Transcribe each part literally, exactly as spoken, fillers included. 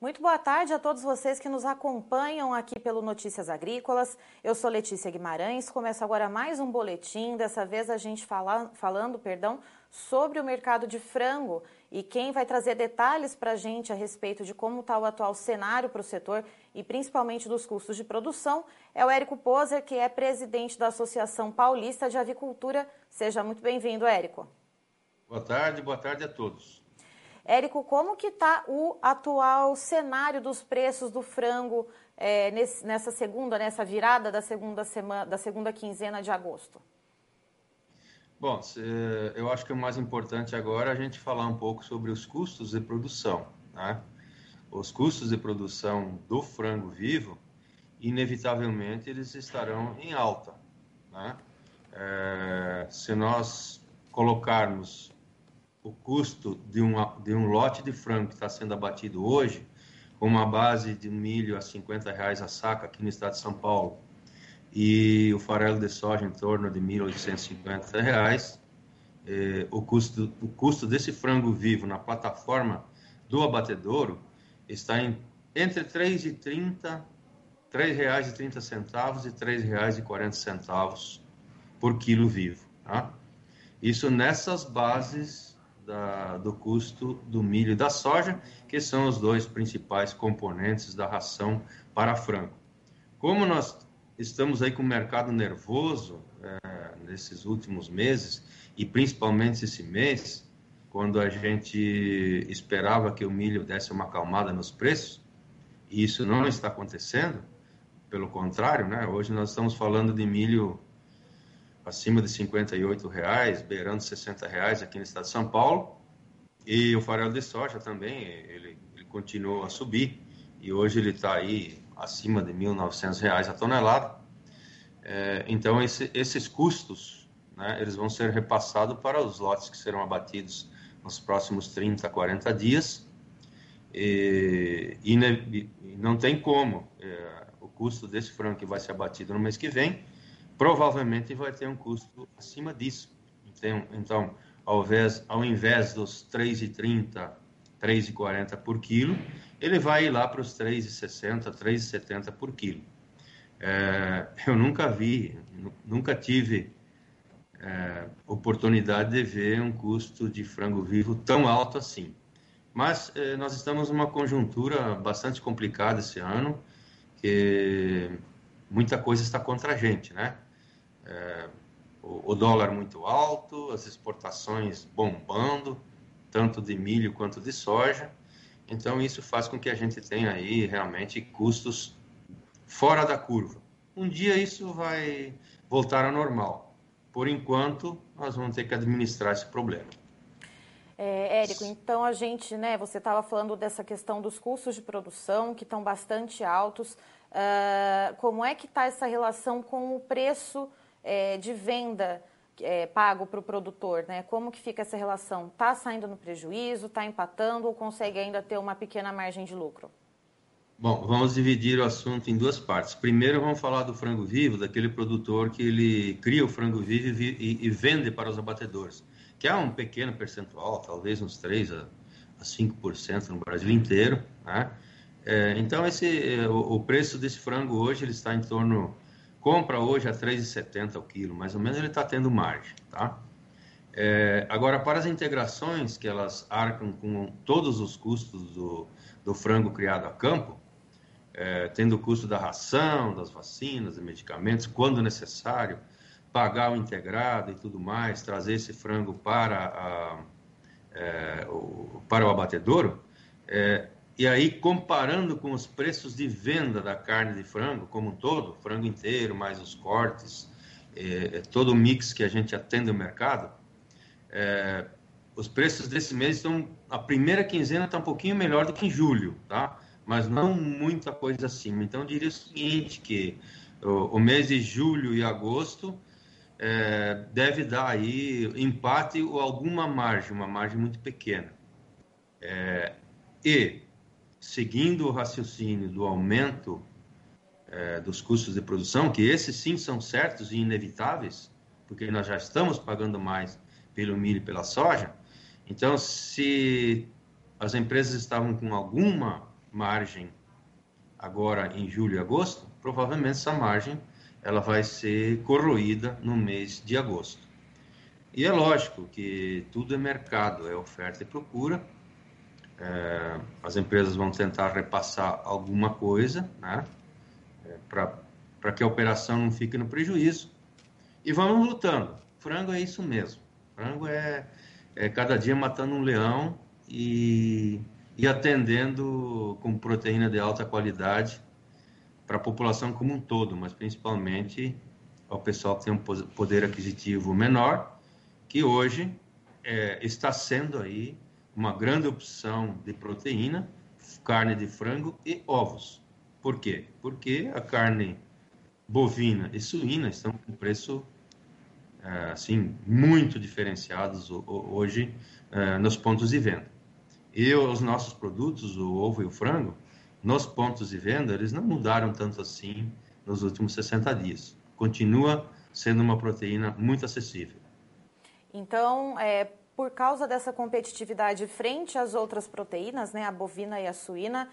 Muito boa tarde a todos vocês que nos acompanham aqui pelo Notícias Agrícolas. Eu sou Letícia Guimarães, começa agora mais um boletim, dessa vez a gente fala, falando perdão, sobre o mercado de frango. E quem vai trazer detalhes para a gente a respeito de como está o atual cenário para o setor e principalmente dos custos de produção é o Érico Poser, que é presidente da Associação Paulista de Avicultura. Seja muito bem-vindo, Érico. Boa tarde, boa tarde a todos. Érico, como que está o atual cenário dos preços do frango é, nesse, nessa segunda, nessa virada da segunda semana, da segunda quinzena de agosto? Bom, eu acho que o mais importante agora é a gente falar um pouco sobre os custos de produção, né? Os custos de produção do frango vivo, inevitavelmente, eles estarão em alta, né? É, se nós colocarmos o custo de, uma, de um lote de frango que está sendo abatido hoje, com uma base de milho a cinquenta reais a saca aqui no estado de São Paulo, e o farelo de soja em torno de mil oitocentos e cinquenta reais, eh, o, custo, o custo desse frango vivo na plataforma do abatedouro está em, entre três reais e trinta, três reais e trinta centavos e três reais e quarenta centavos por quilo vivo, tá? Isso nessas bases Da, do custo do milho e da soja, que são os dois principais componentes da ração para frango. Como nós estamos aí com o mercado nervoso é, nesses últimos meses, e principalmente esse mês, quando a gente esperava que o milho desse uma acalmada nos preços, e isso não está acontecendo, pelo contrário, né? Hoje nós estamos falando de milho acima de cinquenta e oito reais, beirando sessenta reais aqui no estado de São Paulo, e o farelo de soja também, ele, ele continuou a subir, e hoje ele está aí acima de mil e novecentos reais a tonelada. É, então, esse, esses custos, né, eles vão ser repassados para os lotes que serão abatidos nos próximos trinta, quarenta dias, e, e, e não tem como, é, o custo desse frango que vai ser abatido no mês que vem, provavelmente vai ter um custo acima disso. Então, então ao, invés, ao invés dos três reais e trinta, três reais e quarenta por quilo, ele vai ir lá para os três reais e sessenta, três reais e setenta por quilo. É, eu nunca vi, nunca tive é, oportunidade de ver um custo de frango vivo tão alto assim. Mas é, nós estamos numa conjuntura bastante complicada esse ano, que muita coisa está contra a gente, né? É, o, o dólar muito alto, as exportações bombando, tanto de milho quanto de soja. Então, isso faz com que a gente tenha aí realmente custos fora da curva. Um dia isso vai voltar ao normal. Por enquanto, nós vamos ter que administrar esse problema. É, Érico, então a gente, né, você estava falando dessa questão dos custos de produção, que estão bastante altos. Uh, como é que está essa relação com o preço é, de venda é, pago para o produtor, né? Como que fica essa relação? Está saindo no prejuízo, está empatando ou consegue ainda ter uma pequena margem de lucro? Bom, vamos dividir o assunto em duas partes. Primeiro vamos falar do frango vivo, daquele produtor que ele cria o frango vivo e, e, e vende para os abatedores, que é um pequeno percentual, talvez uns três a cinco por cento no Brasil inteiro, né? É, então, esse, o, o preço desse frango hoje, ele está em torno, compra hoje a três reais e setenta o quilo, mais ou menos ele está tendo margem, tá? É, agora, para as integrações, que elas arcam com todos os custos do, do frango criado a campo, é, tendo o custo da ração, das vacinas, de medicamentos, quando necessário, pagar o integrado e tudo mais, trazer esse frango para, a, é, o, para o abatedouro, é, e aí, comparando com os preços de venda da carne de frango como um todo, frango inteiro, mais os cortes, é, todo o mix que a gente atende no mercado, é, os preços desse mês estão... A primeira quinzena está um pouquinho melhor do que em julho, tá? Mas não muita coisa acima. Então, eu diria o seguinte, que o, o mês de julho e agosto é, deve dar aí empate ou alguma margem, uma margem muito pequena. É, e... seguindo o raciocínio do aumento é, dos custos de produção, que esses sim são certos e inevitáveis, porque nós já estamos pagando mais pelo milho e pela soja, então se as empresas estavam com alguma margem agora em julho e agosto, provavelmente essa margem ela vai ser corroída no mês de agosto. E é lógico que tudo é mercado, é oferta e procura. É, as empresas vão tentar repassar alguma coisa, né, é, para que a operação não fique no prejuízo. E vamos lutando. Frango é isso mesmo. Frango é, é cada dia matando um leão e, e atendendo com proteína de alta qualidade para a população como um todo, mas principalmente ao pessoal que tem um poder aquisitivo menor, que hoje é, está sendo aí uma grande opção de proteína, carne de frango e ovos. Por quê? Porque a carne bovina e suína estão com preço é, assim, muito diferenciados hoje é, nos pontos de venda. E os nossos produtos, o ovo e o frango, nos pontos de venda, eles não mudaram tanto assim nos últimos sessenta dias. Continua sendo uma proteína muito acessível. Então, é, por causa dessa competitividade frente às outras proteínas, né, a bovina e a suína,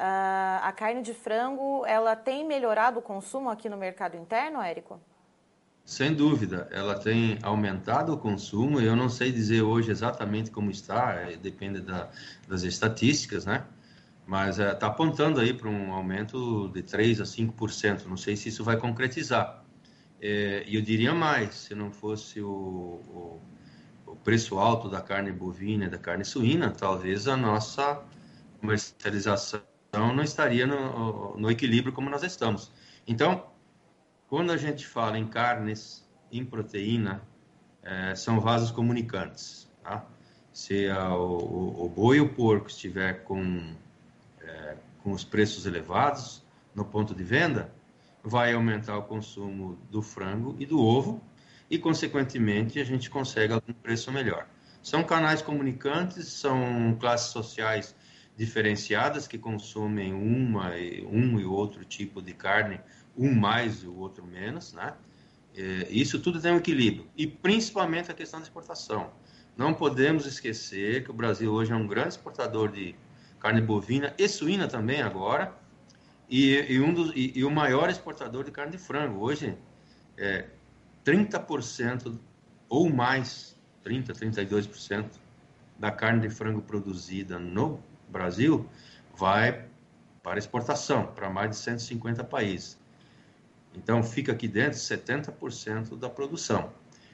a carne de frango, ela tem melhorado o consumo aqui no mercado interno, Érico? Sem dúvida, ela tem aumentado o consumo. Eu não sei dizer hoje exatamente como está, é, depende da, das estatísticas, né? Mas está é, apontando aí para um aumento de três a cinco por cento. Não sei se isso vai concretizar. E é, eu diria mais, se não fosse o, o, o preço alto da carne bovina e da carne suína, talvez a nossa comercialização não estaria no, no equilíbrio como nós estamos. Então, quando a gente fala em carnes, em proteína, é, são vasos comunicantes. Tá? Se a, o, o boi e o porco estiver com, é, com os preços elevados no ponto de venda, vai aumentar o consumo do frango e do ovo e, consequentemente, a gente consegue algum preço melhor. São canais comunicantes, são classes sociais diferenciadas que consomem uma, um e outro tipo de carne, um mais e o outro menos, né? Isso tudo tem um equilíbrio. E principalmente a questão da exportação. Não podemos esquecer que o Brasil hoje é um grande exportador de carne bovina e suína também agora, e, e, um dos, e, e o maior exportador de carne de frango. Hoje, é, trinta por cento ou mais, trinta, trinta e dois por cento da carne de frango produzida no Brasil vai para exportação, para mais de cento e cinquenta países. Então, fica aqui dentro setenta por cento da produção.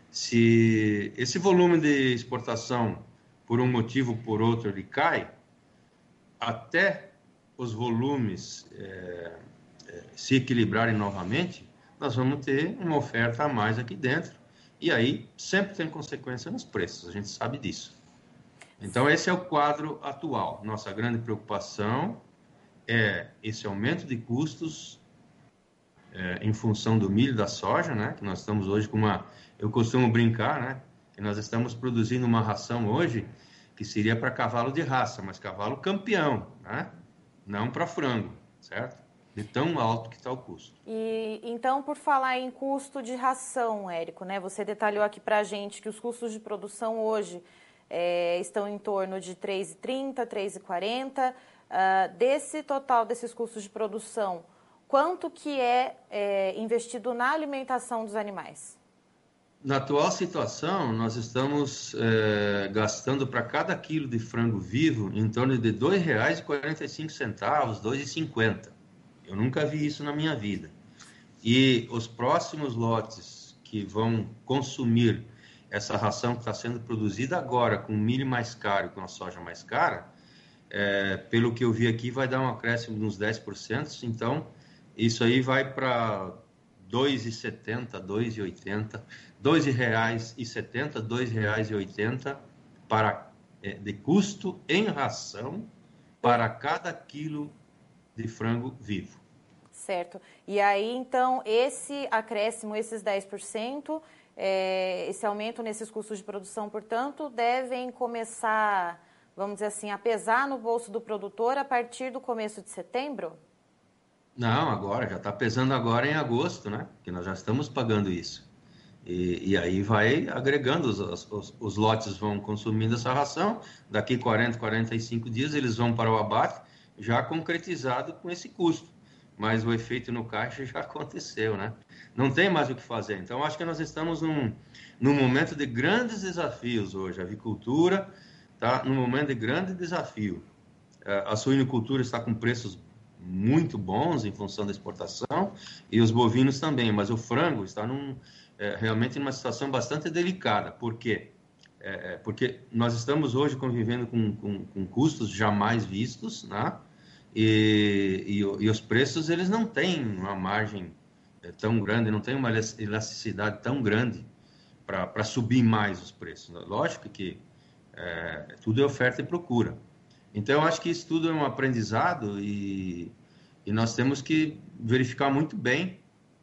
Se esse volume de exportação, por um motivo ou por outro, ele cai, até os volumes é, é, se equilibrarem novamente, nós vamos ter uma oferta a mais aqui dentro. E aí, sempre tem consequência nos preços, a gente sabe disso. Então, esse é o quadro atual. Nossa grande preocupação é esse aumento de custos é, em função do milho e da soja, né? Que nós estamos hoje com uma... Eu costumo brincar, né? Que nós estamos produzindo uma ração hoje que seria para cavalo de raça, mas cavalo campeão, né? Não para frango, certo? De tão alto que está o custo. E então, por falar em custo de ração, Érico, né? Você detalhou aqui para a gente que os custos de produção hoje É, estão em torno de três reais e trinta centavos, três reais e quarenta centavos. Uh, desse total desses custos de produção, quanto que é, é investido na alimentação dos animais? Na atual situação, nós estamos é, gastando para cada quilo de frango vivo em torno de dois reais e quarenta e cinco centavos, dois reais e cinquenta centavos. Eu nunca vi isso na minha vida. E os próximos lotes que vão consumir essa ração que está sendo produzida agora com milho mais caro e com a soja mais cara, é, pelo que eu vi aqui, vai dar um acréscimo de uns dez por cento. Então, isso aí vai para dois reais e setenta centavos, dois reais e oitenta centavos, dois reais e setenta centavos, dois reais e oitenta centavos para, é, de custo em ração para cada quilo de frango vivo. Certo. E aí, então, esse acréscimo, esses dez por cento... É, esse aumento nesses custos de produção, portanto, devem começar, vamos dizer assim, a pesar no bolso do produtor a partir do começo de setembro? Não, agora, já está pesando agora em agosto, né? Que nós já estamos pagando isso. E, e aí vai agregando, os, os, os lotes vão consumindo essa ração, daqui quarenta, quarenta e cinco dias eles vão para o abate, já concretizado com esse custo, mas o efeito no caixa já aconteceu, né? Não tem mais o que fazer. Então, acho que nós estamos num, num momento de grandes desafios hoje. A avicultura está num momento de grande desafio. A suinocultura está com preços muito bons em função da exportação e os bovinos também, mas o frango está num, é, realmente numa situação bastante delicada. Por quê? É, porque nós estamos hoje convivendo com, com, com custos jamais vistos, né? E, e, e os preços, eles não têm uma margem tão grande, não tem uma elasticidade tão grande para subir mais os preços. Lógico que é, tudo é oferta e procura. Então, eu acho que isso tudo é um aprendizado e, e nós temos que verificar muito bem,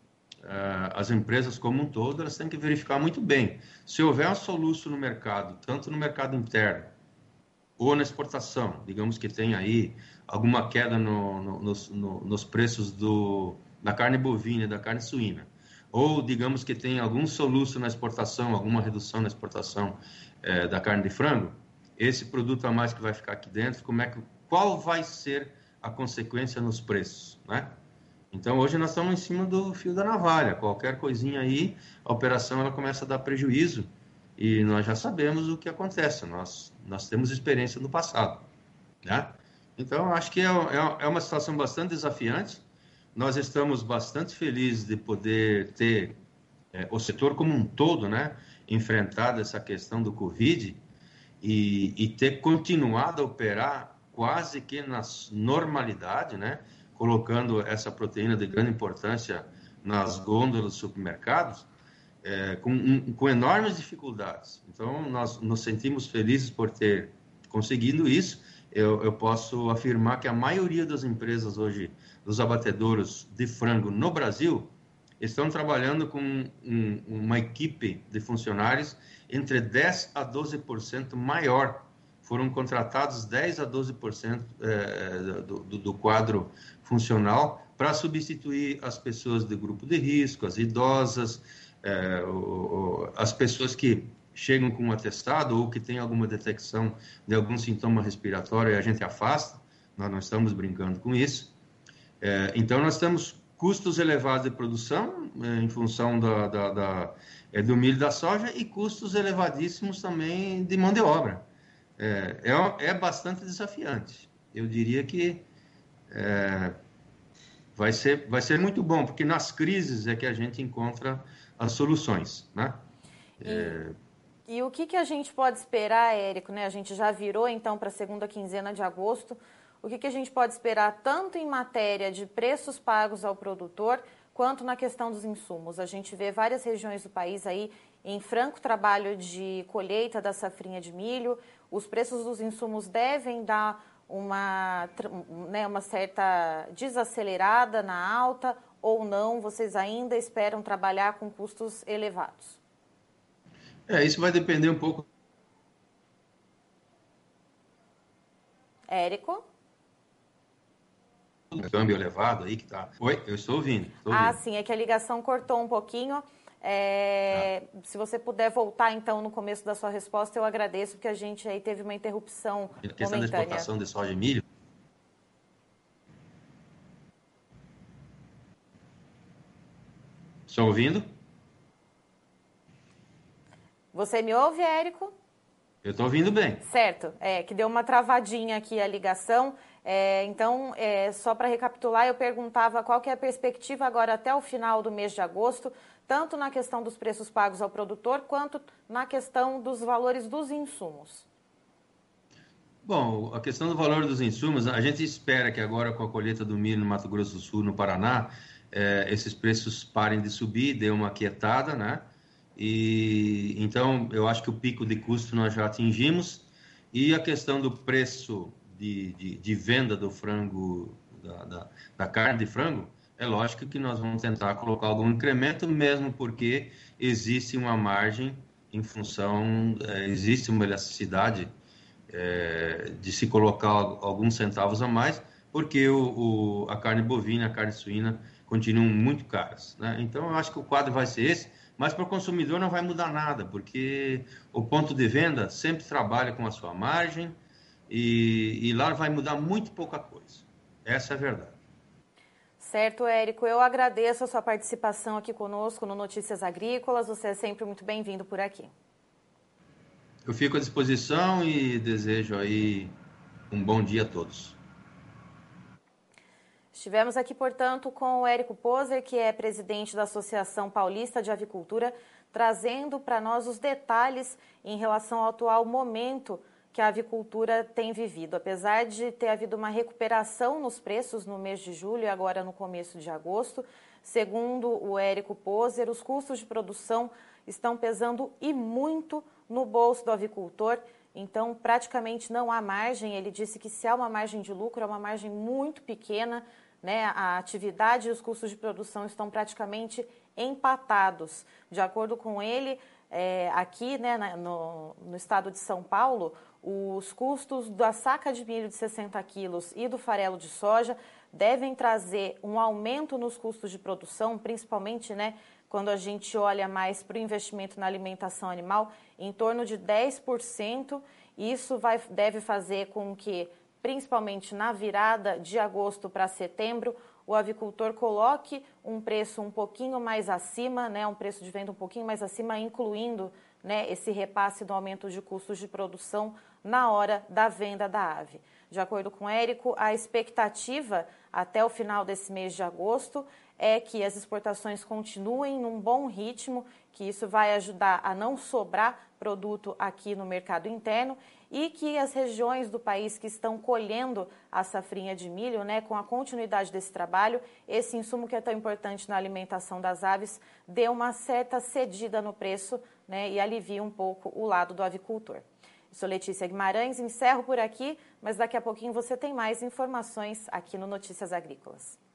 uh, as empresas como um todo, elas têm que verificar muito bem. Se houver um soluço no mercado, tanto no mercado interno ou na exportação, digamos que tem aí alguma queda no, no, nos, no, nos preços do, da carne bovina e da carne suína, ou digamos que tem algum soluço na exportação, alguma redução na exportação eh, da carne de frango, esse produto a mais que vai ficar aqui dentro, como é que, qual vai ser a consequência nos preços, né? Então, hoje nós estamos em cima do fio da navalha. Qualquer coisinha aí, a operação ela começa a dar prejuízo e nós já sabemos o que acontece. Nós, nós temos experiência no passado, né? Então, acho que é, é, é uma situação bastante desafiante. Nós estamos bastante felizes de poder ter é, o setor como um todo, né, enfrentado essa questão do Covid, E, e ter continuado a operar quase que na normalidade, né? Colocando essa proteína de grande importância nas gôndolas dos supermercados, é, com, um, com enormes dificuldades. Então, nós nos sentimos felizes por ter conseguido isso. Eu, eu posso afirmar que a maioria das empresas hoje, dos abatedouros de frango no Brasil, estão trabalhando com um, uma equipe de funcionários entre dez a doze por cento maior. Foram contratados dez a doze por cento é, do, do quadro funcional para substituir as pessoas de grupo de risco, as idosas, é, o, o, as pessoas que chegam com um atestado ou que têm alguma detecção de algum sintoma respiratório e a gente afasta. Nós não estamos brincando com isso. É, então, nós temos custos elevados de produção, eh, em função da, da, da, é, do milho e da soja, e custos elevadíssimos também de mão de obra. É, é, é bastante desafiante. Eu diria que é, vai ser, vai ser muito bom, porque nas crises é que a gente encontra as soluções, né? E, é... e o que, que a gente pode esperar, Érico, né? A gente já virou, então, para a segunda quinzena de agosto. O que, que a gente pode esperar tanto em matéria de preços pagos ao produtor, quanto na questão dos insumos? A gente vê várias regiões do país aí em franco trabalho de colheita da safrinha de milho. Os preços dos insumos devem dar uma, né, uma certa desacelerada na alta ou não? Vocês ainda esperam trabalhar com custos elevados? É, isso vai depender um pouco. Érico? Câmbio elevado aí que tá. Oi, eu estou ouvindo. Estou ouvindo. Ah, sim, é que a ligação cortou um pouquinho. É, ah. Se você puder voltar, então, no começo da sua resposta, eu agradeço, porque a gente aí teve uma interrupção a questão momentânea. Da exportação de soja e milho. Estou ouvindo? Você me ouve, Érico? Eu estou ouvindo bem. Certo, é que deu uma travadinha aqui a ligação. É, então, é, só para recapitular, eu perguntava qual que é a perspectiva agora até o final do mês de agosto, tanto na questão dos preços pagos ao produtor, quanto na questão dos valores dos insumos. Bom, a questão do valor dos insumos, a gente espera que agora com a colheita do milho no Mato Grosso do Sul, no Paraná, é, esses preços parem de subir, dê uma quietada, né? E então eu acho que o pico de custo nós já atingimos, e a questão do preço de, de, de venda do frango, da, da, da carne de frango, é lógico que nós vamos tentar colocar algum incremento, mesmo porque existe uma margem em função, é, existe uma elasticidade é, de se colocar alguns centavos a mais, porque o, o, a carne bovina, a carne suína continuam muito caras, né? Então eu acho que o quadro vai ser esse. Mas para o consumidor não vai mudar nada, porque o ponto de venda sempre trabalha com a sua margem e, e lá vai mudar muito pouca coisa. Essa é a verdade. Certo, Érico. Eu agradeço a sua participação aqui conosco no Notícias Agrícolas. Você é sempre muito bem-vindo por aqui. Eu fico à disposição e desejo aí um bom dia a todos. Estivemos aqui, portanto, com o Érico Poser, que é presidente da Associação Paulista de Avicultura, trazendo para nós os detalhes em relação ao atual momento que a avicultura tem vivido. Apesar de ter havido uma recuperação nos preços no mês de julho e agora no começo de agosto, segundo o Érico Poser, os custos de produção estão pesando e muito no bolso do avicultor. Então, praticamente não há margem. Ele disse que se há uma margem de lucro, é uma margem muito pequena, né? A atividade e os custos de produção estão praticamente empatados. De acordo com ele, é, aqui, né, no, no estado de São Paulo, os custos da saca de milho de sessenta quilos e do farelo de soja devem trazer um aumento nos custos de produção, principalmente, né, quando a gente olha mais para o investimento na alimentação animal, em torno de dez por cento. Isso vai, deve fazer com que, principalmente na virada de agosto para setembro, o avicultor coloque um preço um pouquinho mais acima, né, um preço de venda um pouquinho mais acima, incluindo, né, esse repasse do aumento de custos de produção na hora da venda da ave. De acordo com o Érico, a expectativa até o final desse mês de agosto é que as exportações continuem num bom ritmo, que isso vai ajudar a não sobrar produto aqui no mercado interno e que as regiões do país que estão colhendo a safrinha de milho, né, com a continuidade desse trabalho, esse insumo que é tão importante na alimentação das aves, dê uma certa cedida no preço, né, e alivie um pouco o lado do avicultor. Eu sou Letícia Guimarães, encerro por aqui, mas daqui a pouquinho você tem mais informações aqui no Notícias Agrícolas.